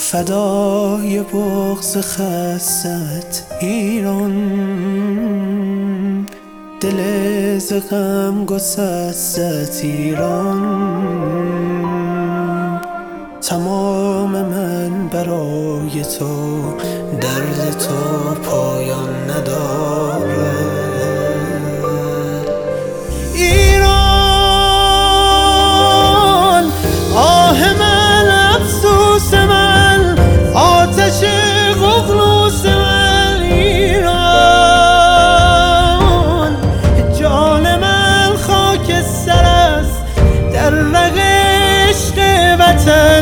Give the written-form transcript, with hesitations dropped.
فدای بغض خست ایران، دل ز غم گسست ایران. تمام من برای تو، درد تو پایان ندارد. ایران آه من، افسوس من، آتش ققنوس من. ایران جان من خاکستر است در رگ عشق وطن.